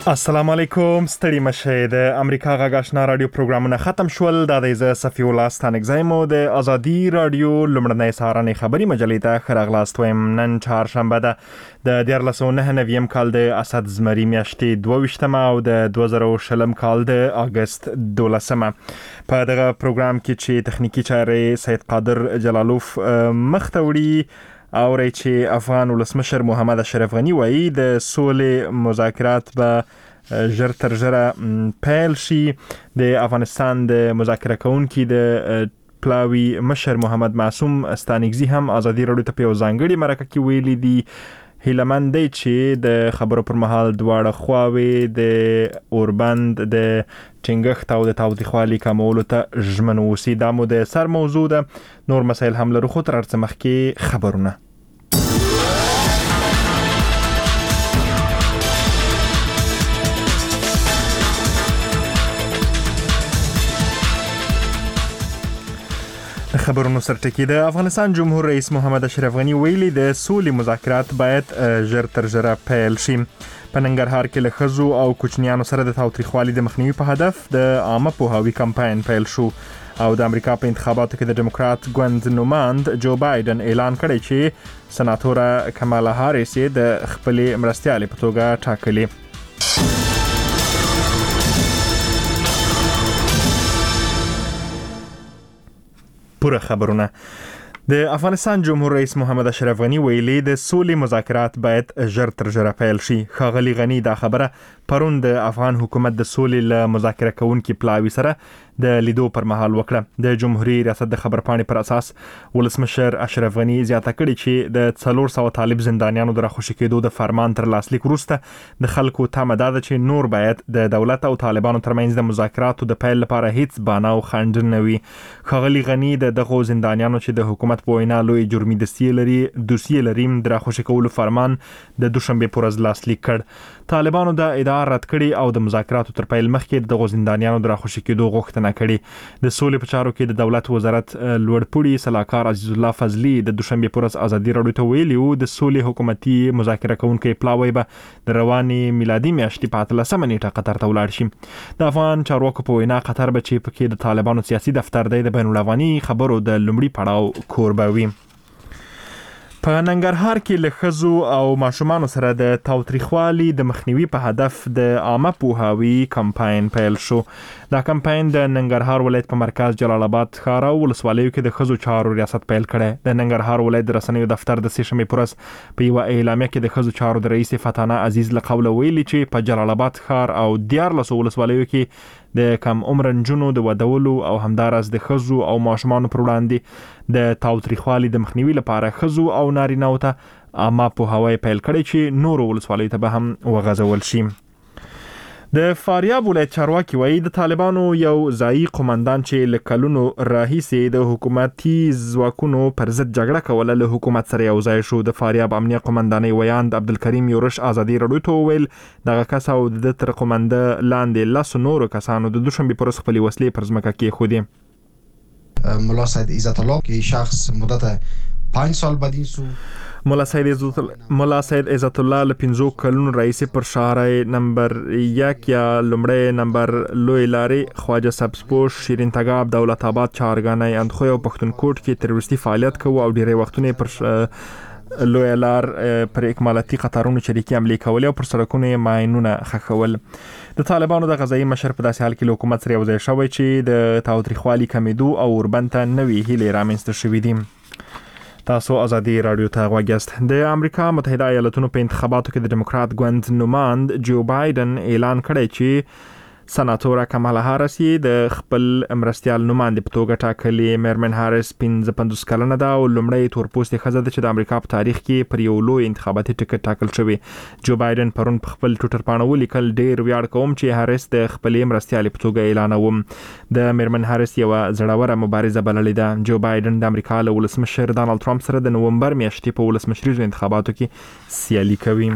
السلام علیکم ستړي مشه د امریکا غږ آشنا رادیو پروګرامونه ختم شول د دې صفی الله ستانک زایمو د ازادي رادیو لمړنۍ سهارنۍ خبري مجلې ته خراغلاست ويم نن چهارشنبه ده د 1999 کال د اسد زمری میاشتې 22مه او د 2020 کال د اگست 12مه په دغه پروګرام کې چې تخنیکی چارې سید قادر جلالوف مختوړي او چې افغان ولسمشر محمد اشرف غنی وایي د سولې مذاکرات به ژر تر ژره پیل شي د افغانستان د مذاکره کوونکي د پلاوی مشر محمد معصوم ستانکزی هم ازادي رادیو ته په ځانګړي مرکه کې ویلي دي هیلمن دی چې د خبرو پر مهال دواړه خواوې د اوربند د ټینګښت او د تاوتریخوالي کمولو ته ژمن اوسي دا مو د سر موضوع ده نور مسایل هم لرو خو تر څه مخکې خبرونه خبرونو سرټکی د افغانستان جمهور رئیس محمد اشرف غنی ویلي د سولې مذاکرات باید ژر تر ژره پیل شي په ننګرهار کې له ښځو او کوچنیانو سره د تاوتریخوالي د مخنیوي په هدف د عامه پوهاوي کمپاین پیل شو او د امریکا په انتخاباتو کې د ډیموکرات ګوند نوماند جو بایدن اعلان کړی چې سناتوره کمالا هاریس د خپلې مرستیالې په توګه ټاکلې پوره خبرونه د افغانستان جمهور رئیس محمد اشرف غنی ویلي د سولې مذاکرات باید ژر تر ژره پیل شي ښاغلي غنی دا خبره پرون د افغان حکومت د سولې له مذاکره کوونکي پلاوی سره د لیدو پر مهال وکړه د جمهوریت ریاست د خبرپاڼې پر اساس ولسمشر اشرف غنی زیاته کړې چې د 400 طالب زندانیانو د راخوشي کېدو د فرمان تر لاسلیک وروسته د خلکو تمه ده چې نور باید د دولت او طالبانو ترمنځ د مذاکراتو د پیل لپاره هیڅ بانه او خنډ نه وي ښاغلي غنی دغه زندانیانو چې د حکومت په وینا لوی جرمي دوسیې لري د راخوشي کولو فرمان د دوشنبه پر ورځ لاسلیک کړ طالبانو د ادعا رد کړي او د مذاکراتو تر پیل مخکې د زندانیانو د راخوشي کېدو غوښتنه کړي د سولې په چارو کې د دولت وزارت لوړپوړي صلاحکار عزیز الله فضلی د دوشنبه پر ورځ ازادي رادیو ته ویلي و د سولې حکومتي مذاکره کوونکي پلاوی به د رواني میلادي میاشتې په 13 نیټه قطر ته ولاړ شي د افغان چارواکو په وینا قطر به چې پکې د طالبانو سیاسي دفتر د بین الافغاني خبرو د لومړي پړاو کوربوي په ننګرهار کې له ښځو او ماشومانو سره د تاوتریخوالي د مخنیوي په هدف د عامه پوهاوي کمپاین پیل شو دا کمپاین د ننګرهار ولایت په مرکز جلال آباد ښار او ولسوالیو کې د ښځو چارو ریاست پیل کړي د ننګرهار ولایت د رسنیو دفتر د سشمې پرس په یو اعلامیه کې د ښځو چارو د رئیس فتانه عزیز له قوله ویلي چې په جلال آباد ښار او 14 ولسوالیو کې د کم عمر نجونو د ودولو او همدارس د ښځو او ماشومانو پر وړاندې د تاوتریخوالي د مخنیوي لپاره ښځو او نارینه‌و ته عامه پوهاوی پیل کړي چې نور ولسوالیو ته به هم وغځول شي د فاریاب ولایت چارواکي وایي د طالبانو یو ځایي قومندان چې له کلونو راهیسې د حکومتي ځواکونو پر ضد جګړه کوله له حکومت سره یو ځای شو د فاریاب امنیه قومندانۍ ویاند عبدالکریم یورش ازادي رادیو ته وویل دغه کس او د تر قومنده لاندې لاسو نورو کسانو د دوشنبه پر ورځ خپلې وسلې پر ځمکه کېښودې ملا سید عزت الله که شخص مدت 5 سال بدین سو ملا سید عزت الله له 15 کلونو رئیس پر شهر نمبر 1 یا لمړی نمبر لوی لارې خواجه سبزپوش شیرین تګاب دولت آباد چارګانۍ اندخوی او پښتونخوا کې تروریستي فعالیت کوي او ډیری وختونه پر لوی لار پر اکمالاتي قطارونو شریکي عملي کول او پر سړکونو ماینونه خښول د طالبانو د غزایي مشر په داسې حال کې له حکومت سره یو ځای شوی چې د تاوتریخوالي کمیدو او اوربند ته نوې هیلې رامنځته شوې دي تاسو ازادي رادیو ته غوږیاست د امریکا متحده ایالاتونو په انتخاباتو کې د ډیموکرات ګوند نوماند جو بایدن اعلان کړی چې سناتوره کمالا هاریس د خپل مرستیال نوماندې په توګه ټاکلې میرمن هاریس 55 کلنه ده او لومړی تورپوستې ښځه ده چې د امریکا په تاریخ کې پر یو لوی انتخاباتي ټکټ ټاکل شوی جو بایدن پرون په خپل ټویټر باندې ولیکل ډیر ویاړ کوم چې هاریس د خپلې مرستیالې په توګه اعلانوم د میرمن هاریس یو زړوره مبارزه بللې ده جو بایدن د امریکا له ولسمشر ډانلډ ټرمپ سره د نومبر میاشتې په ولسمشریزو انتخاباتو کې سیالي کوي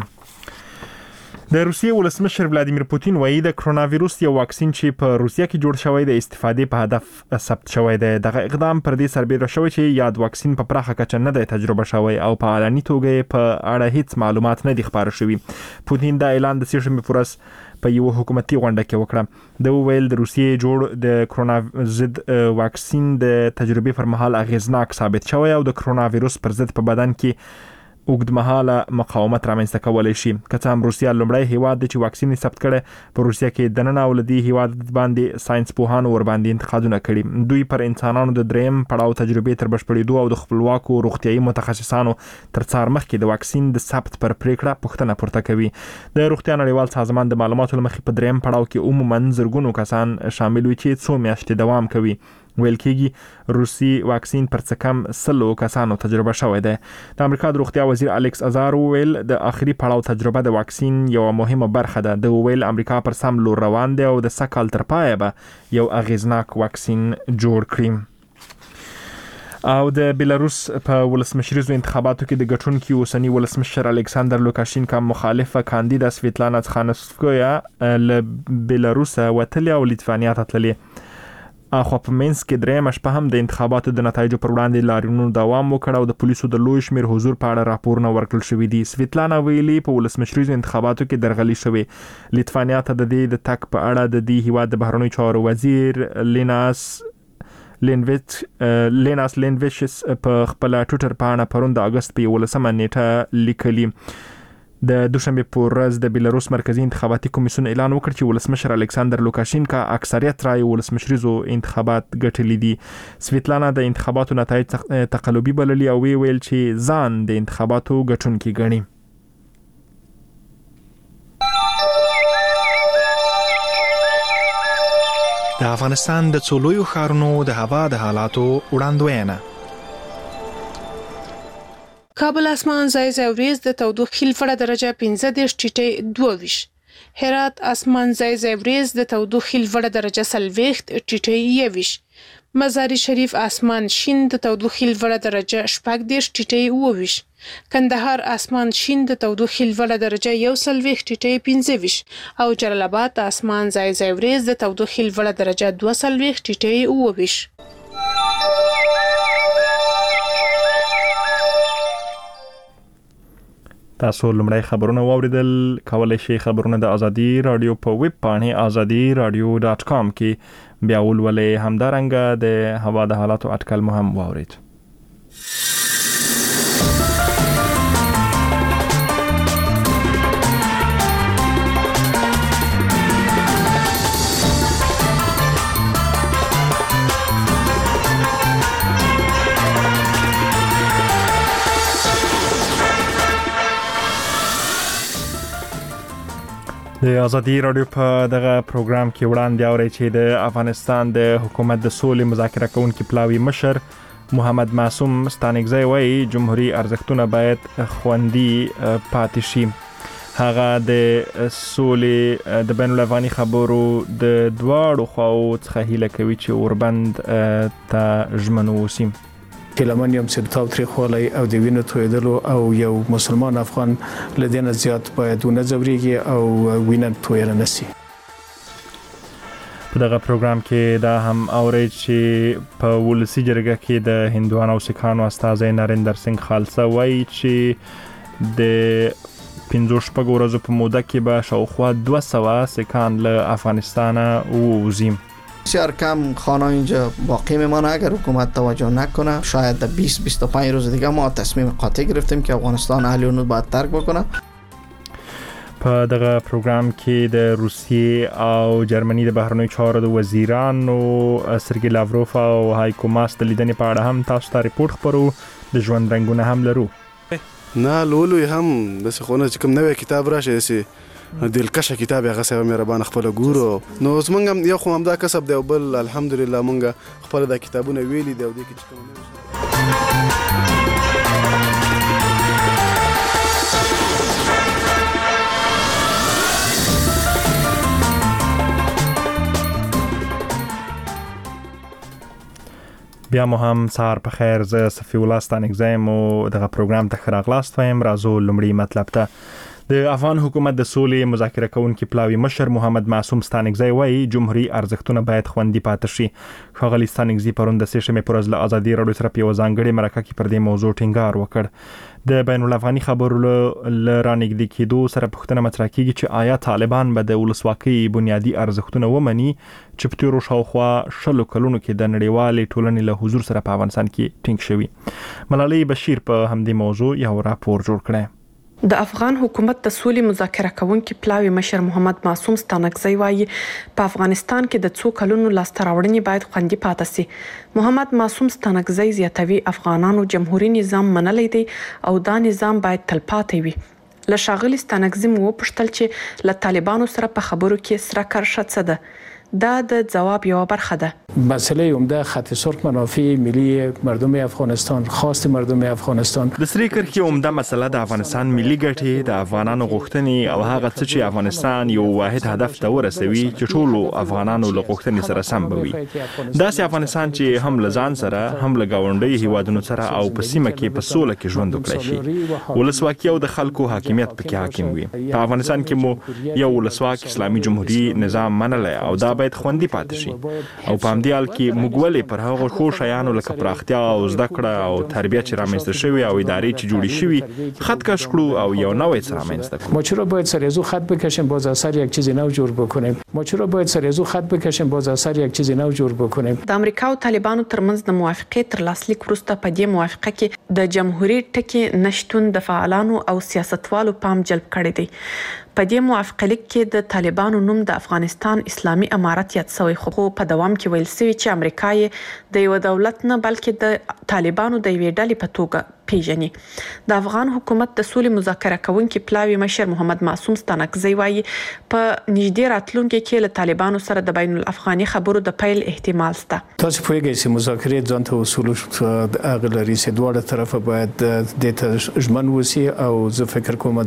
د روسیې ولسمشر ولادیمیر پوتین وایي د کرونا وایروس یو واکسین چې په روسیه کې جوړ شوی د استفادې په هدف ثبت شوی دی دغه اقدام پر دې سربېره شوی چې یاد واکسین په پراخه کچه نه دی تجربه شوی او په اعلاني توګه په اړه هیڅ معلومات نه دي خبر شوي پوتین دا اعلان د سیشنبه پر ورځ په یو حکومتي غونډه کې وکړه. د ویل د روسیې جوړ د کرونا ضد واکسین د تجربې پر مهال اغیزناک ثابت شوی او د کرونا وایروس پر ضد په بدن کې اوږدمهاله مقاومت رامنځته کولای شي. که څه هم روسیا لومړی هیواد دی چې واکسین یې ثبت کړي، په روسیا کې دننه او لدی هیواد باندې ساينس پوهانو ور باندې انتقادونه کړي. دوی پر انسانانو د دریم پړاو تجربې تر بشپړېدو او د خپلواکو روغتيایي متخصصانو تر څار مخکې د واکسین د ثبت پر پریکړه پوښتنه پورته کوي. د روغتیا نړیوال سازمان د معلوماتو لمخې په دریم پړاو کې عموما زرګونو کسان شامل وي چې 2 میاشتې دوام کوي. ویل کېږي روسي واکسین پر څه کم 100 کسانو تجربه شوې ده. د امریکا د روغتیا وزیر الیکس ازار ویل د اخري پړاو تجربه د واکسین یو مهمه برخه ده. د ویل امریکا پر سم لور روان دی او د سکهال تر پایه به یو اغیزناک واکسین جوړ کړي. او د بیلاروس په ولسمشریزو انتخاباتو کې د ګټونکو اوسنی ولسمشر الکساندر لوکاشینکا مخالفه کاندیدا سویتلانا تخانوسکویا له بیلاروس وتلې او لیتوانیا ته تللې. اخو په منځ کې درېمه شپه هم د انتخاباتو د نتایجو پر وړاندې لاریونونو دوام وکړ او د پولیسو د لوی شمیر حضور په اړه راپورونه ورکړل شوې دي. سویتلانا ویلي په ولسمشریزو انتخاباتو کې درغلي شوې. لیتوانیا ته د دې د تک په اړه د دې هیواد د بهرنیو چارو وزیر لیناس لینویچس په خپل ټویټر باندې پروند د اگست په 11 نیټه لیکلي. د دوشنبه پر ورځ د بیلاروس مرکزی انتخاباتي کمیسیون اعلان وکړ چې ولسمشر الکساندر لوکاشینکا اکثریت رای ولسمشریزو انتخابات ګټلې دي. سویتلانا د انتخاباتو نتایج تقلبي بللي او ویل چې ځان د انتخاباتو ګټونکي ګڼي. د افغانستان د څولویو ښارونو د هوا د حالاتو وړاندوینه. کابل اسمان ځای وريځ د تودوخې لوړه درجه 15.22. هرات اسمان ځای وريځ د تودوخې لوړه درجه 40.21. مزار شریف اسمان شین د تودوخې لوړه درجه 14.22. کندهار اسمان شین د تودوخې لوړه درجه 41.25 او جلال آباد اسمان ځای وريځ د تودوخې لوړه درجه 22.28. تاسو لمړی خبرونه واوریدل. کولای شئ خبرونه د ازادي رادیو په ویب پاڼه azadiradio.com کې بیا ولولئ. همدارنګه د هوا د حالاتو اټکل مو هم واورید. د ازادي رادیو په دغه پروګرام کې وړاندې اوري چې د افغانستان د حکومت د سولې مذاکره کوونکي پلاوی مشر محمد معصوم ستانکزی وایي جمهوریت ارزښتونه باید خوندي پاتې شي. هغه د سولې د بین الافغاني خبرو د دواړو خواو څخه هیله کوي چې اوربند ته ژمنو وسی. کلمن یم چې تاو تاریخوالي او د وینو تویدلو او یو مسلمان افغان لدینه زیات باید ونه ځوريږي او وینه تویل نشي. په دغه پروګرام کې دا هم اوري چې په ولسی جرګه کې د هندوانو او سکانو استاد نریندر سنگ خالصه وایي چې د 15 ورځو په موده کې به شاوخوا 200 سکان له افغانستان ووزي. بسیار کم خانه اینجا باقی میمانه اگر حکومت توجه نکنه. شاید در 20-25 روز دیگه ما تصمیم قاطع گرفتیم که افغانستان اهل اون باید ترک بکنه. په دغه پروګرام کې د روسیې او جرمني د بهرنیو چارو د وزیرانو سرګی لاوروف او هایکو ماس د لیدنې په اړه هم تاسو ته ریپورت خبرو. د ژوند رنگونه هم لرو. نه لولو هم د څخونه چې کوم نوې کتاب راشي سي دلکشه کتاب هغه سره مهربان خپل ګورو. نو زمونږ یو خو هم دا کسب دی او بل الحمدلله مونږ خپل د کتابونه ویلي دی او د کې کوم بیا مو هم سهار په خیر. زه صفی الله ستانکزی مو دغه پروګرام ته راغلاست وایم. راځو لمړی مطلب ته. د افغان حکومت د سولې مذاکره کوونکي پلاوي مشر محمد معصوم ستانکزی وایي جمهوریت ارزښتونه باید خوندي پاتې شي. ښاغلي ستانکزی پرون د سېشمې پر ورځ له ازادي راډیو سره په یوه ځانګړې مرکه کې پر دې موضوع ټینګار وکړ. د بین الافغاني خبرو له رانږدې کېدو سره پوښتنه مطرح کیږي چې آیا طالبان به د ولسواکۍ بنیادي ارزښتونه ومني چې په تیرو شاوخوا 10 کلونو کې د نړیوالې ټولنې له حضور سره په افغانستان کې ټینګ شوي. ملالۍ بشیر په همدې موضوع یو راپور جوړ کړی. د افغان حکومت د سولې مذاکره کوونکي پلاوي مشر محمد معصوم ستانکزی وایي په افغانستان کې د څو کلونو لاسته راوړنې باید خوندي پاتې شي. محمد معصوم ستانکزی زیاتوي افغانانو جمهوریت نظام منلی دی او دا نظام باید تلپاتې وي. له ښاغلي ستانکزی مو وپوښتل چې له طالبانو سره په خبرو کې سره کرښه څه ده. دا د جواب یو برخه ده. مسئله عمده خط سرخ منافع ملی مردم افغانستان، خواست مردم افغانستان. د سری کرښې عمده مسله د افغانستان ملي ګټې، د افغانانو غوښتنې او هغه څه چې افغانستان یو واحد هدف ته ورسوي چې ټولو افغانانو له غوښتنې سره سم بوي. داسې افغانستان چې هم لزان سره هم له گاونډي هیوادونو سره او په سیمه کې په سوله کې ژوند وکړي شي. ولسواکي او د خلکو حاکمیت پکې حاکم وي. په افغانستان کې مو یو ولسواک اسلامي جمهوریت نظام منلی او دا باید خوندي پاتې شي. او په همدې حال کې موږ ولې پر هغو ښو شیانو لکه پراختیا او زده کړه او تربیت چې رامنځته شوي او ادارې چې جوړې شوي خط کش کړو او یو نوی څه رامنځته کړو. ما چرا باید سر از او خط بکشیم باز از سر یک چیز نو جور بکنیم؟ ما چرا باید سر از او خط بکشیم باز از سر یک چیز نو جور بکنیم؟ د امریکا او طالبانو ترمنځ د موافقې تر لاسلیک وروسته په دې موافقه کې د جمهوریت ټکی نشټون د فعالانو او سیاستوالو پام جلب کړی دی. په دې موافقه لیک کې د طالبانو نوم د افغانستان اسلامي امارت یاد شوی، خو په دوام کې ویل شوی چې امریکا یې د یو دولت نه بلکې د طالبانو د یوې ډلې په توګه پیژني. د افغان حکومت د سولې مذاکره کوونکي پلاوي مشر محمد معصوم ستانکزی وایي په نږدې راتلونکي کې له طالبانو سره د بین الافغاني خبرو د پیل احتمال شته. تاسو پوهیږئ چې مذاکرات ځان ته اصول هغه لري چې دواړه طرفه باید د ته ژمن وسی او زه فکر کوم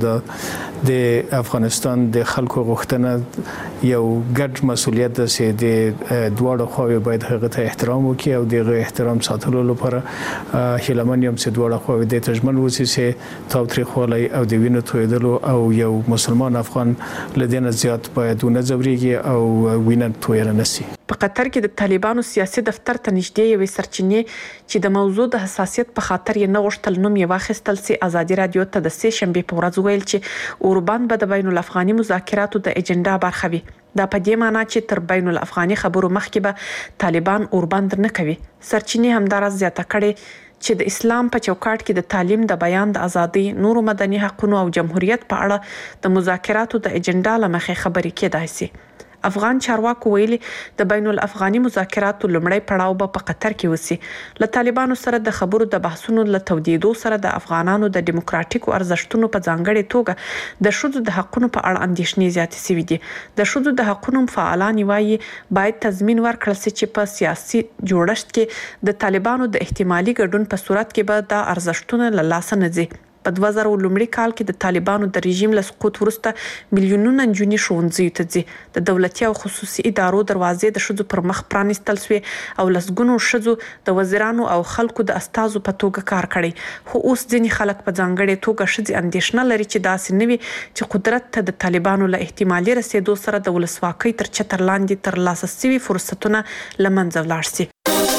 د افغانستان د خلکو غوښتنه یو ګډ مسولیت ده چې د دواړو خواوې باید هغه ته احترام وکړي او دغه احترام ساتلو لپاره هیلمن یم چې دواړه خو د تجمن وسی سه تاوتریخوالی او د وینو تویدلو او یو مسلمان افغان لدین زیات باید ونه ځوريږي او وینه تویره نسی. په قطر کې د طالبانو سیاسي دفتر ته نږدې یوې سرچینې چې د موضوع د حساسیت په خاطر یې نه غوښتل نوم یې واخیستل سي ازادي رادیو ته د سې شنبې په ورځ ویل چې اوربان به د بین الافغاني مذاکراتو د ایجنډا برخه وي. دا په دې معنی چې تر بین الافغاني خبرو مخکې به طالبان اوربان نه کوي. سرچینې همدارس زیاته کړي چې د اسلام په چوکاټ کې د تعلیم، د بیان د ازادي، نورو مدني حقوقو او جمهوریت په اړه د مذاکراتو د ایجنډا لمخې خبرې کېدای شي. افغان چارواکو ویلي د بین الافغاني مذاکراتو لومړی پړاو به په قطر کې وسی. له طالبانو سره د خبرو د بحثونو له تودیدو سره د افغانانو د دیموکراتیکو ارزښتونو په ځانګړې توګه د شذو د حقوقو په اړه اندېښنې زیاتې شوې دي. د شذو د حقوقو فعالان وایي باید تضمین ورکړل شي چې په سیاسي جوړښت کې د طالبانو د احتمالي ګډون په صورت کې به د ارزښتونو له لاسه نه ځي. په 2000 لومړي کال کې د طالبانو د رژیم له سقوط وروسته میلیونونه نجونې ښوونځیو ته ځي. د دولتي او خصوصي ادارو دروازې د ښځو پر مخ پرانیستل شوې او لسګونو ښځو د وزیرانو او خلکو د استازو په توګه کار کړی. خو اوس ځینې خلک په ځانګړې توګه ښځې اندېښنه لري چې داسې نه وي چې قدرت ته د طالبانو له احتمالي رسېدو سره د ولسواکۍ تر چتر لاندې ترلاسه شوي فرصتونه له منځه ولاړ شي.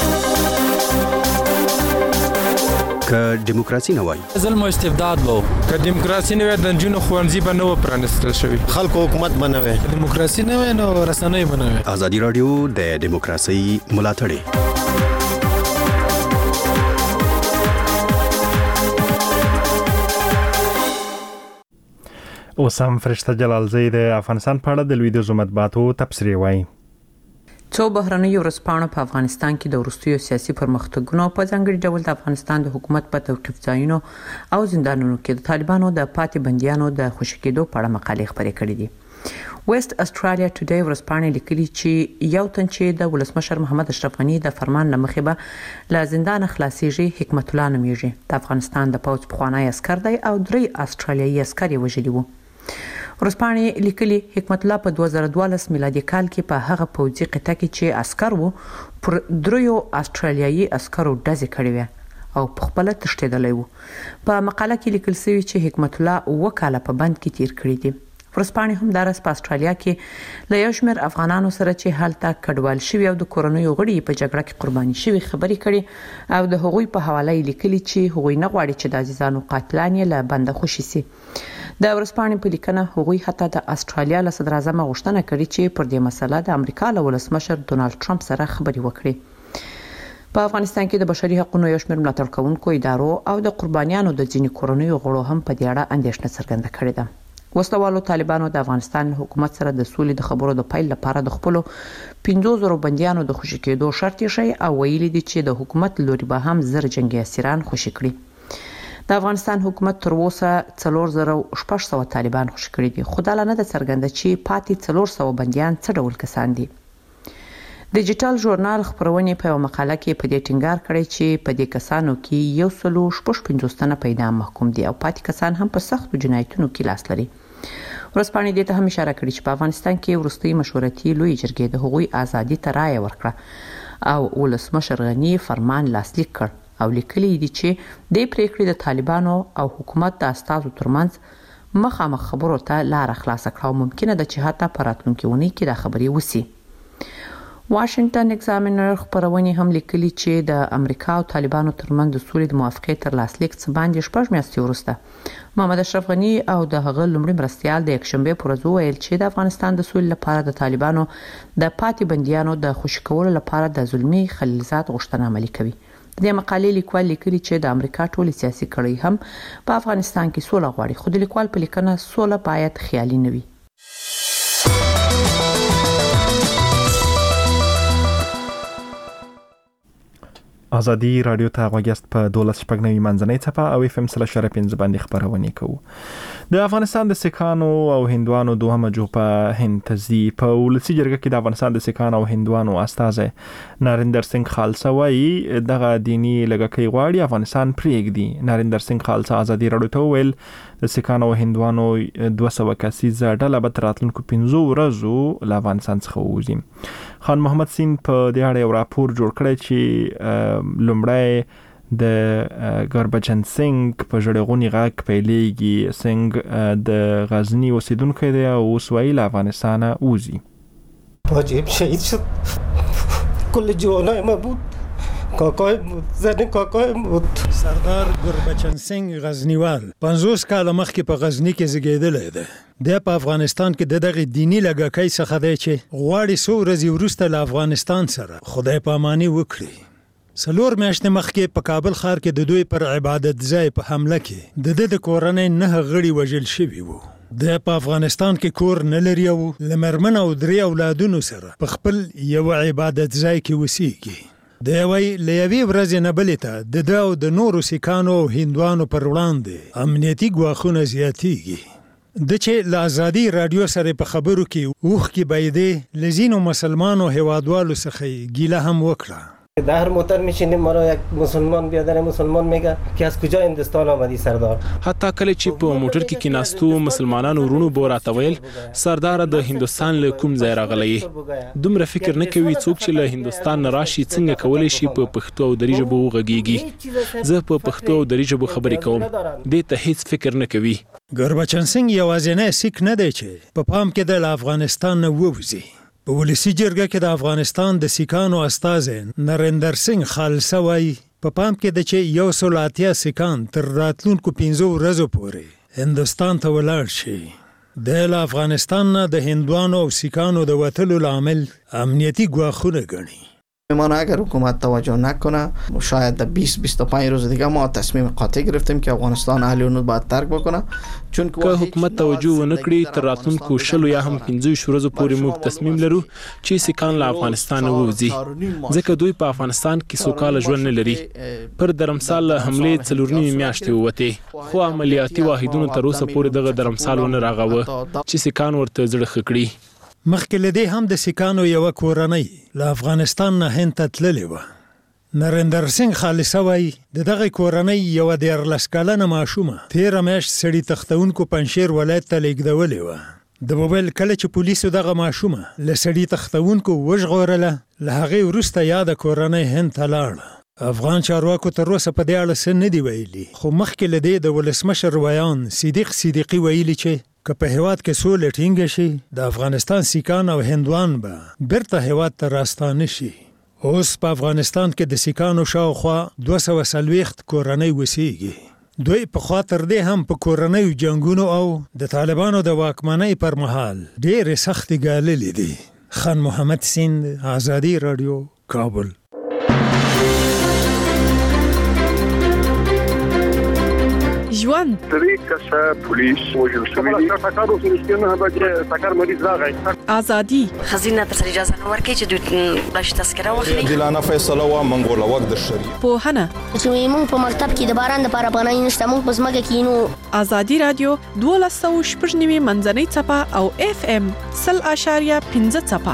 که دیموکراسي نه وای ظلم او استبداد وو، که دیموکراسي نه وای د جنونو خوانځي به نه پرانستل شوی، خلکو حکومت به نه وای، دیموکراسي نه وای نو رسنۍ به نه وای. ازادي رادیو د دیموکراسي ملاتړ اوس هم فرشته جلالزی د افغانستان په اړه د لویدیځو مطبوعاتو تبصرې وایي. څو بهرنیو ورځپاڼو په افغانستان کې د وروستیو سیاسي پرمختګونو په ځانګړي ډول د افغانستان د حکومت په توقیف ځایونو او زندانونو کې د طالبانو د پاتې بندیانو د خوشي کېدو په اړه مقالې خپرې کړې دي. ویسټ استرالیا ټوډے ورځپاڼې لیکلي چې یو تن چې د ولسمشر محمد اشرف غنی د فرمان لمخې به له زندان خلاصيږي حکمت الله نومیږي. د افغانستان د پوځ پخوانی عسكر دی او 3 استرالیایي عسكر یې وژلي وو. ورځپاڼې لیکلي حکمت الله په 2012 میلادي کال کې په هغه پوځي قطعه کې چې عسكر وو پر 3 استرالیایي عسكرو ډزې کړې وې او په خپل تشتیدلې وو. په مقاله کې لیکل شوی چې حکمت الله وکاله په بند کې تیر کړی دی. ورسپانې هم دارس په استرالیا کې له یو شمېر افغانانو سره چې هلته کډوال شوي او د کورنیو غړي په جګړه کې قرباني شوي خبرې کړي او د هغوی په حواله یې لیکلي چې هغوی نه غواړي چې د عزیزانو قاتلان یې له بنده خوشي سي. د ورسپانې په لیکنه هغوی حتی د استرالیا له صدر اعظم غوښتنه کړې چې پر دې مسله د امریکا له ولسمشر ډونالد ټرمپ سره خبرې وکړي. په افغانستان کې د بشري حقوقو یو شمېر ملاتړ کوونکو ادارو او د قربانیانو د ځینې کورنیو غړو هم په دې اړه اندېښنه څرګنده کړې ده. وسلوالو طالبانو د افغانستان حکومت سره د سولې د خبرو د پیل لپاره د خپل 15,000 بنديانو د خوشی کېدو شرط یې شي او ویلي دي چې د حکومت لوري به هم زر جنگي اسیران خوشی کړي. د افغانستان حکومت تر اوسه 4,600 طالبان خوشی کړي دي، خو دا نه د څرګنده چې پاتې 400 بنديان څه ډول کسان دي. ډیجیټل ژورنال خبرونه په مقاله کې په دې ټینګار کړی چې په دې کسانو کې 150 تنه پیدا محکوم دي او پاتې کسان هم په سختو جنایتونو کې لاس لري. ورسپانې دې ته هم اشاره کړې چې په افغانستان کې وروستي مشورتي لوی جرګې د هغوی ازادي ته رایه ورکړه او ولسمشر غنی فرمان لاسلیک کړ او لیکلي دي چې د پریکړې د طالبانو او حکومت د استازو ترمنځ مخامخ خبرو ته لار خلاص کړه او ممکنه ده چې حتی په راتلونکي اونۍ کې دا خبرې وسی. واشنگټن ایگزامینر خبرونه هم لیکلي چې د امریکا او طالبانو ترمنځ د سولې د موافقې تر لاسلیک څخه باندې 6 میاشتې وروسته محمد اشرف غنی او د هغه لومړي مرستیال د یکشنبه پر ورځ ویل چې د افغانستان د سولې لپاره د طالبانو د پاتې بنديانو د خوشی کولو لپاره د ظلمي خلیلزاد غوښتنه عملي کوي. د مقالې لیکوال لیکلي چې د امریکا ټولي سیاسي کړۍ هم په افغانستان کې سوله غواړي، خو د لیکوال په لیکنه سوله باید خیالي نه وي. ازادي رادیو ته غوږیاست په 12 منځنۍ څپه او FM 3.5 باندې خبرونه کوو. د افغانستان د سکانو او هندوانو دوهمه جوپه هند تزي په ولسی جرګه کې د افغانستان د سکانو او هندوانو استاد نریندر سنگ خالصه وایي دغه دینی لګکې غواړي افغانستان پریږدي. نریندر سنگ خالصه ازادي رادیو ته ویل د سکانو او هندوانو 200 کسیزه ډله به تر راتلونکو 15 ورځو له افغانستان څخه ووځي. خان محمد سین په دې اړه یو راپور جوړ کړی چې لومړی د ګربچن سنگ په جړغونی غاک پیلېږي. سنگ د غزنی اوسیدونکی دی او اوس وایي له افغانستانه وځي. واجب شهید شد کل جوانای ما بود کاکای زن کاکای بود. سردار ګربچن سنگ غزنیوال 50 کال مخکې په غزنی کې زیږیدلی دی. د په افغانستان کې د دغه دینی لګکۍ څخه دی چې غواړي څو ورځې وروسته له افغانستان سره خدای پاماني وکړي. 4 میاشتې مخکې په کابل ښار کې د دوی پر عبادت ځای په حمله کې د کورنۍ 9 غړي وژل شوي وو. د په افغانستان کې کور نه لري او لمرمن او 3 اولادونو سره په خپل یو عبادت ځای کې وسیږي. د وی لوي ورځې نه بلې ته د او د نورو سکانو او هندوانو پر وړاندې امنیتي ګواښونه زیاتېږي. د چې له ازادي رادیو سره په خبرو کې اوخ کې بایدې لزینو مسلمانو هوادوالو څخه ګیله هم وکړه. در موتر میشینیم ما را یک مسلمان بیادر مسلمان میگه که از کجا هندوستان آمدی سردار. حتی کله چې په موټر کې کیناستو مسلمانانو ورونو بوراته ویل سردار د هندوستان له کوم ځای راغلی. دومره فکر نه کوي څوک چې له هندوستان راشي څنګه کولی شي په پښتو او دری ژبه وغږیږي. زه په پښتو او دری ژبه خبرې کوم. دې ته هیڅ فکر نه کوي. ګربچن سنگ یوازینی سیک نه دی چې په پام کې د افغانستان نه ووځي. په ولسی جرګه کې د افغانستان د سکانو استاد نریندر سنگ خالصه وایي په پام کې د چې 180 سکان تر راتلونکو 15 ورځو پورې هندوستان ته ولاړ شي. د افغانستان نه د هندوانو او سکانو د وټلو لامل امنیتي ګواښونه ګڼي. ما اگر حکومت توجه نکنه شاید در 20-25 روز دیگه ما تصمیم قاطع گرفتیم که افغانستان اهل حدود باید ترک بکنه. چون که حکومت توجه ونکړي تر راتلونکو 10 یا هم 15 ورځو پورې موږ تصمیم لرو چې سکان له افغانستان ووځي ځکه دوی په افغانستان کې سوکاله ژوند نه لري. پر درمسال حمله 4 میاشتې وته خو عملیاتي واحدونو تر اوسه پورې دغه درمسال ونه راغوه چې سکان ورته زړه خکړي. مخکې لدی هم د سکانو یو کورنۍ له افغانستان نه هند ته تللې و. نریندر سنگ خالصه وایي دغه کورنۍ یو د 14 کلنه ماشومه 13 میاشت سړی تختونکو پنځیر ولایت ته لیږدولې و. د موبایل کله چې پولیسو دغه ماشومه له سړی تختونکو وژغورله له هغه وروسته یاد کورنۍ هند ته لاړه افغان چارواکو تر اوسه په دې اړه څه نه دی ویلي، خو مخکې له دې د ولسمشر ویان صدیقي ویلي چې که په هیواد کې سوله ټینګه شي د افغانستان سیکان او هندوان به بیرته هیواد ته راستانه شي. اوس په افغانستان کې د سیکانو شاوخوا 240 کورنۍ وسیږي. دوی په خاطر دې هم په کورنۍ جنگونو او د طالبانو د واکمنۍ پر مهال ډېر سخت ګاللې دي. خان محمد سیند، آزادی رادیو، کابل. ژوند پولیس وژل شوی دی. آزادي خزینه تر اجازه نه ورکړي چې دوی بلش تذکره واخلي. عادلانه فیصله و منګول وخت د شریعت. پوهنه چې موږ په مکتب کې د باران د پاره پناه نشته، موږ په ځمکه کې نو. آزادي رادیو 1299 منځنۍ چپه او FM 0.5 چپه.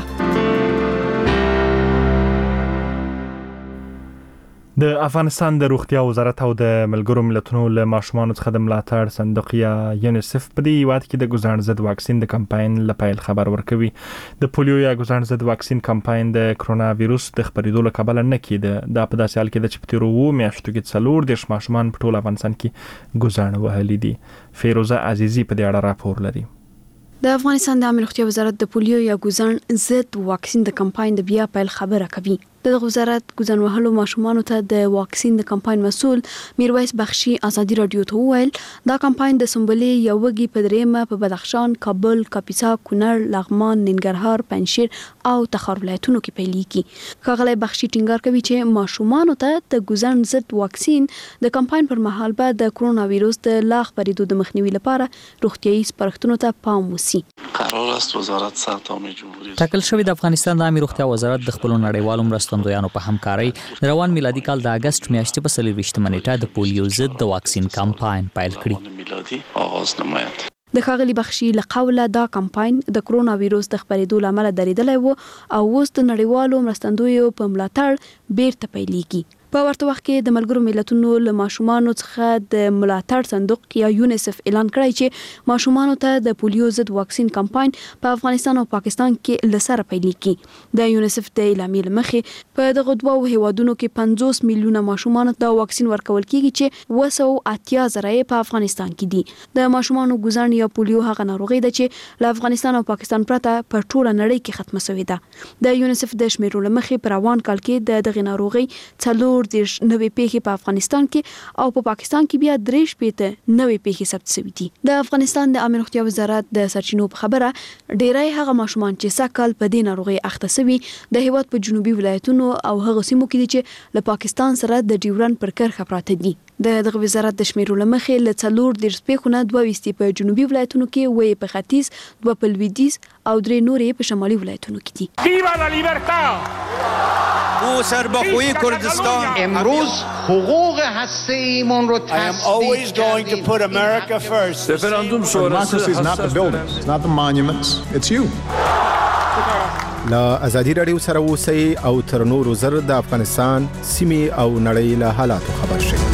د افغانستان د روغتیا وزارت او د ملګرو ملتونو له ماشومانو څخه د ملاتړ صندوق یا یونیسف په دې هیواد کې د ګزاڼ ضد واکسین د کمپاین لپاره خبر ورکوي. د پولیو یا ګزاڼ ضد واکسین کمپاین د کرونا وایروس د خپرېدو له کبله نه کېده. دا په داسې حال کې د چې په تیرو 2 میاشتو کې 40 ماشومان په ټول افغانستان کې ګزاڼ وهلي دي. فیروزه عزیزی په دې اړه راپور لري. د افغانستان د عامه روغتیا وزارت د پولیو یا ګزاڼ ضد واکسین د کمپاین د بیا پیل خبره کوي. د وزارت ګزاڼ وهلو ماشومانو ته د واکسین د کمپاین مسؤل میرویس بخشي آزادي رادیو ته وویل دا کمپاین د سنبلې یو وږي په دریمه په بدخشان، کابل، کاپیسا، کونړ، لغمان، ننګرهار، پنجشیر او تخار ولایتونو کې پیلېږي. ښاغلی بخشي ټینګار کوي چې ماشومانو ته د ګزاڼ ضد واکسین د کمپاین پر مهال به د کرونا وایروس د لا خپرېدو د مخنیوي لپاره روغتیايي سپارښتنو ته پام وشي. قرار است وزارت سرطان جمهوری ټاکل شوی د افغانستان د عامه روغتیا وزارت د خپل نړیوالو مرستندویانو په همکارۍ د روان میلادي کال د اگست میاشتې په 24 نیټه د پولیو ضد د واکسین کمپاین پیل کړی. د ښاغلي بخشي له قوله دا کمپاین د کرونا وایروس د خپرېدو له امله درېدلی و او اوس د نړیوالو مرستندویو په ملاتړ بیرته پیلېږي. په ورته وخت کې د ملګرو ملتونو له ماشومانو څخه د ملاتړ صندوق یا یونیسف اعلان کړی چې ماشومانو ته د پولیو ضد واکسین کمپاین په افغانستان او پاکستان کې لسره پیلېږي. د یونیسف د اعلامیې له مخې په دغه دوه هیوادونو کې 50 میلیونه ماشومان د واکسین ورکول کېږي چې 280,000 په افغانستان کې دي. د ماشومانو ګزاڼ یا پولیو هغه ناروغي ده چې له افغانستان او پاکستان پرته په ټوله نړۍ کې ختمه شوې ده. د یونیسف د شمیرو له مخې په روان کال کې د دغه ناروغي 40 نوې پیښې په افغانستان کې او په پاکستان کې بیا 3 نوې پیښې ثبت شوې دي. د افغانستان د عامه روغتیا وزارت د سرچینو په خبره ډیری هغه ماشومان چې سکهال په دې ناروغي اخته شوي د هیواد په جنوبي ولایتونو او هغه سیمو کې دي چې له پاکستان سره د ډیورن پر کرښه پراته دي. دغه وزارت د شمیرو له مخې له 40 پیښونه 22 په جنوبي ولایتونو کې، وې په ختیځ، 2 په لویدیځ او 3 نورې په شمالي ولایتونو کې دي. ویوا لا لیبرتا! او سربخوی کردستان امروز حقوق هسته‌ایمون رو I am always going to put America first. Referendum sonrası is not the buildings, it's not the monuments, it's you. لا آزادی رادیو سره اوسئ او تر نورو زر د افغانستان سیمې او نړۍ له حالاتو خبر شئ.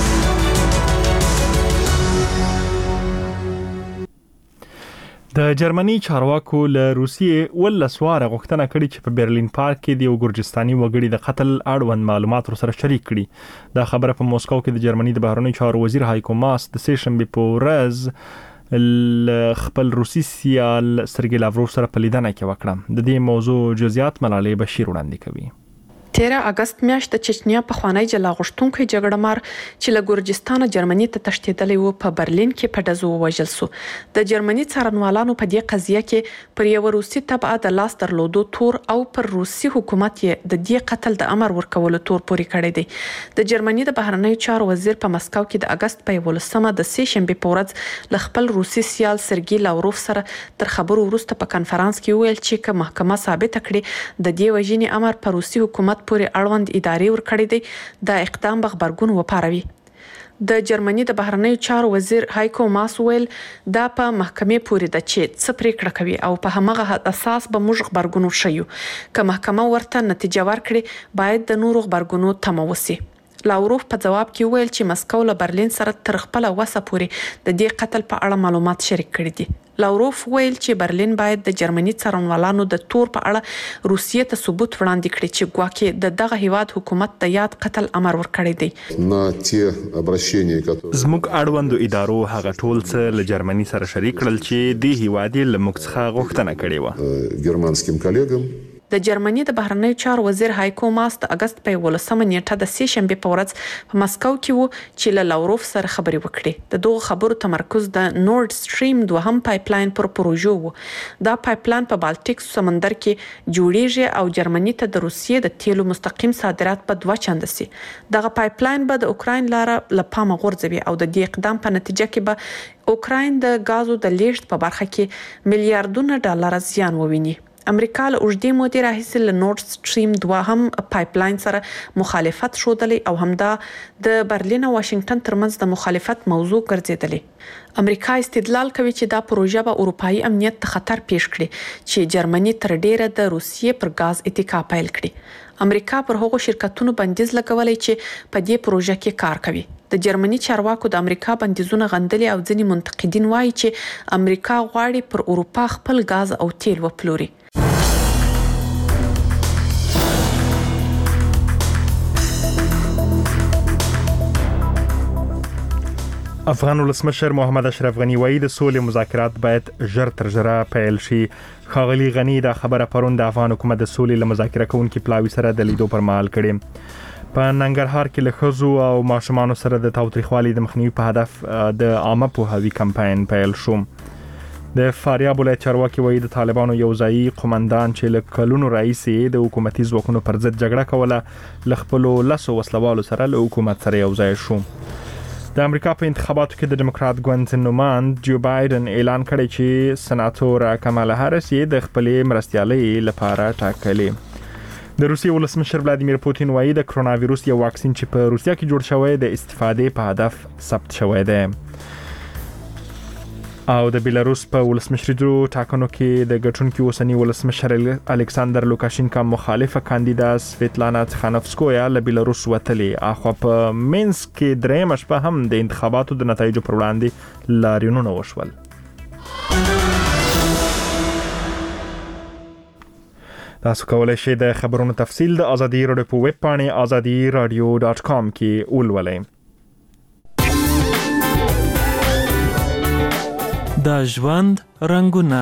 د جرمني چارواکو له روسیې ولسواره غوښتنه کړې چې په برلین پارک کې د یو ګرجستاني وګړي د قتل اړوند معلومات سره شریک کړي. دا خبره په موسکو کې د جرمني د بهرنیو چارو وزیر هایکو ماس د سه شنبه په ورځ خپل روسي سیال سرګي لاوروف سره په لیدنه کې وکړه. د دې موضوع جزئیات ملالۍ بشیر وړاندې کوي. 13 اگست میاشت د چچنیا په خوانی جلا غشتونکو جګړهمار چې له ګورجستان جرمني ته تښتیدلی و په برلین کې په ډزو وژل شو. د جرمني څارنوالانو په دې قضیه کې پر یو روسي تبعه د لاس درلودو تور او پر روسي حکومت یې د دې قتل د امر ورکولو تور پورې کړی دی. د جرمني د بهرنیو چارو وزیر په مسکو کې د اگست په 11مه د سه شنبه په ورځ له خپل روسي سیال سرګي لاوروف سره تر خبرو وروسته په کانفرنس کې ویل چې که محکمه ثابت کړي د دې وژنې امر پر روسي حکومت پورې اړوند ادارې ورکړې دي دا اقدام به خبرګون وپاروي. د جرمني د بهرنیو چارو وزیر هایکو ماس ویل دا په محکمې پورې ده چې څه پریکړه کوي او په همغه اساس به موږ خبرګون وشیو. که محکمه ورته نتیجه ورکړي باید د نورو خبرګونو تمه وسی. لاوروف په جواب کې ویل چې مسکو له برلین سره تر خپل وسه پورې د دې قتل په اړه معلومات شریک کړي دي. لاوروف ویل چې برلین باید د جرمني څارنوالانو د تور په اړه روسیې ته ثبوت وړاندې کړي چې ګواکې د دغه هیواد حکومت د یاد قتل امر ورکړی دی. زموږ اړوندو ادارو هغه ټول څه له جرمني سره شریک کړل چې دې هیواد یې له موږ څخه غوښتنه کړې وه. د جرمني د بهرنیو چارو وزیر هایکو ماس د اگست په 18 نیټه د سې شنبه په ورځ په مسکو کې وو چې له لاوروف سره خبرې وکړي. د دغه خبرو تمرکز د نورډ سټریم 2 پایپلاین پر پروژه وو. دا پایپلاین په بالټیک سمندر کې جوړیږي او جرمني ته د روسیې د تیلو مستقیم صادرات په 2 چنده سي. دغه پایپلاین به د اوکراین لاره لپاره غورځوي او د دې اقدام په نتیجه کې به اوکراین د غازو د لیږد په برخه کې میلیارډونه ډالر زیان وویني. امریکا له اوږدې مودې راهیسې له نورډ سټریم 2 هم پایپلاین سره مخالفت ښودلی او همدا د برلین او واشنگټن ترمنځ د مخالفت موضوع ګرځېدلی. امریکا استدلال کوي چې دا پروژه به اروپایي امنیت ته خطر پیښ کړي چې جرمني تر ډیره د روسیې پر غاز اتکا پیل کړي. امریکا پر هغو شرکتونو بندیز لګولای چې په دې پروژه کې کار کوي. د جرمني چارواکو د امریکا بندیزونه غندلي او ځینې منتقدین وایي چې امریکا غواړي پر اروپا خپل غاز او تیل وپلوري. افغان ولسمشر محمد اشرف غنی وایي د سولې مذاکرات باید ژر تر ژره پیل شي. ښاغلي غنی دا خبره پرون د افغان حکومت د سولې له مذاکره کوونکي پلاوي سره د لیدو پر مهال کړې. په ننګرهار کې له ښځو او ماشومانو سره د تاوتریخوالي د مخنیوي په هدف د عامه پوهاوي کمپاین پیل شو. د فاریاب ولایت چارواکي وایي د طالبانو یو ځایي قومندان چې له کلونو راهیسې د حکومتي ځواکونو پر ضد جګړه کوله له خپلو لسو وسلوالو سره له حکومت سره یو ځای شو. د امریکا په انتخاباتو کې د ډیموکرات ګوند نوماند جو بایدن اعلان کړی چې سناتور کمالا هاریس یې د خپلې مرستیالۍ لپاره ټاکلې. د روسیې ولسمشر ولادیمیر پوتین وایي د کرونا وایروس یو واکسین چې په روسیا کې جوړ شوی د استفادې په هدف ثبت شوی دی. او د بیلاروس په ولسمشریزو ټاکنو کې د ګټونکي اوسنی ولسمشر الکساندر لوکاشینکا مخالفه کاندیدا سویتلانا تخانوفسکویا له بیلاروس وتلې. اخو په مینسک کې درېمه شپه هم د انتخاباتو د نتایجو پر وړاندې لاریونونه وشول. تاسو کولای شئ د خبرونو تفصیل د ازادي راډیو په ویب پاڼې azadiradio.com کې ولولئ. د ژوند رنگونه.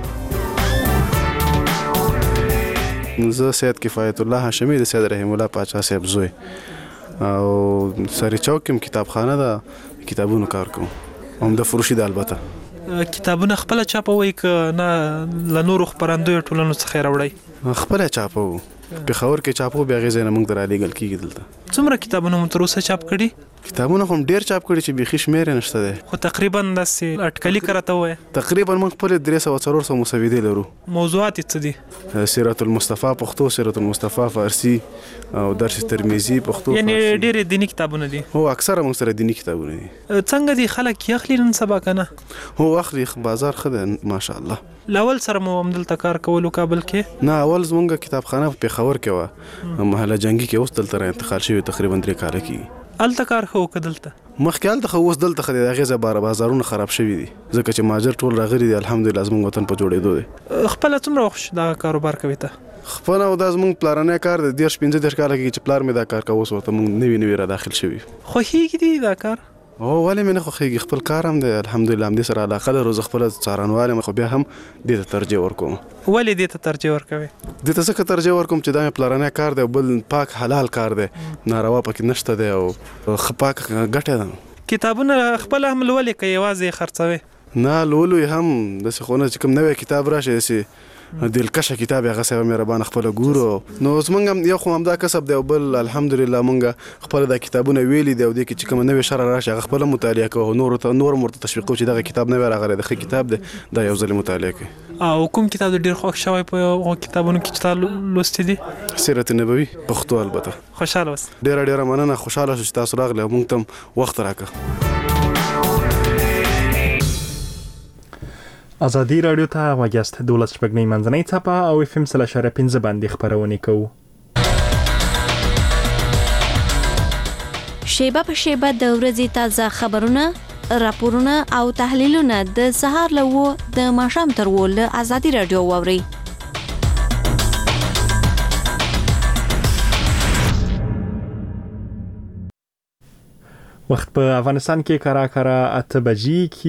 زه سید کفایت الله هاشمی د سید رحیم الله پاچا صاحب زوی او سری چوک کې کتابخانه ده، کتابونو کار کوم هم د فروشي د البته. کتابونه خپل چاپوي ک نه ل نورو خبرندوی ټولنو څخه راوړی؟ خپل چاپو په خور کې چاپو بیا غزه نه موږ درالېګل کیږي دلته. څومره کتابونه مو تر اوسه چاپ کړي؟ کتابونه هم ډیر چاپ کړي چې بيخي شمیر نشته ده، خو تقریبا داسې اټکلي کرته وای. تقریبا موږ په 300 مسودې لرو. موضوعات څه دي؟ سیرت المصطفى پښتو، سیرت المصطفى فارسی او درس ترمذی پښتو. یعنی ډیر دینی کتابونه دي؟ هو اکثره موږ سره دینی کتابونه دي. څنګه دي خلک یخلی نن سبا کنه؟ هو اخلي بازار خده ماشاءالله. لاول سره مو عمدل تکار کولو کابل کې؟ نه اول زمونږ کتابخانه په خبر کې و محله جنگي کې اوس دلته انتقال شوی تقریبا 3 کال کې. الته کار خو کدلته مخکال ته اوس دلته خدای د غزه بازارونه خراب شوی دي ځکه چې ماجر ټول راغلي دي. الحمدلله زموږ وطن په جوړېدو دي. خپل څومره وخت دا کاروبار کوي ته؟ خپل او د زموږ پلانونه کار د 15 کال کې چې پلان مې دا کار کوو ورته موږ نوی را داخل شوی. خو هیڅ دي دا کار او ولې مې نه خو خپل کار هم دی الحمدلله هم دې سره علاقه لرو. زه خپل څارنواله مخ بیا هم دې ته ترجیح ورکوم. ولې دې ته ترجیح ورکوي؟ دې ته څه ترجیح ورکوم چې دا مې پلانونه کار دی، بل پاک حلال کار دی، ناروا پکې نشته دی او خپاک ګټه ده. کتابونه خپل هم لولې کوي یوازې خرڅوي؟ نه لولو هم د څه خونه چې کوم نوې کتاب راشي سي دلکشه کتاب هغه سره مهربان خپل ګورو. نو زمونږ یو خو هم دا کسب دی او بل الحمدلله مونږ خپل د کتابونه ویلي دی او د کې چې کوم نوې شر راشي هغه خپل مطالعه کوو. نور مرته تشویق کوو چې دا کتاب نه راغلی د کتاب دی دا یو ځل مطالعه کوي. او کوم کتاب ډیر خوښ شوی په کتابونو کې چې تاسو لوستي دي؟ سیرت نبوي پښتو البته. خوشاله اوس. ډیر مننه، خوشاله شو چې تاسو راغلی او مونږ ته وخت راکړ. ازادي راډیو ته واجست 12 شپږنۍ منځنۍ څپه او FM 3.5 باندې خبرونه کوو. شیبه په شیبه د ورځې تازه خبرونه راپورونه او تحلیلونه د سهار له 8 د ماښام تر 8 له ازادي رادیو واوري. وخت په افغانستان کې کرا 8 بجې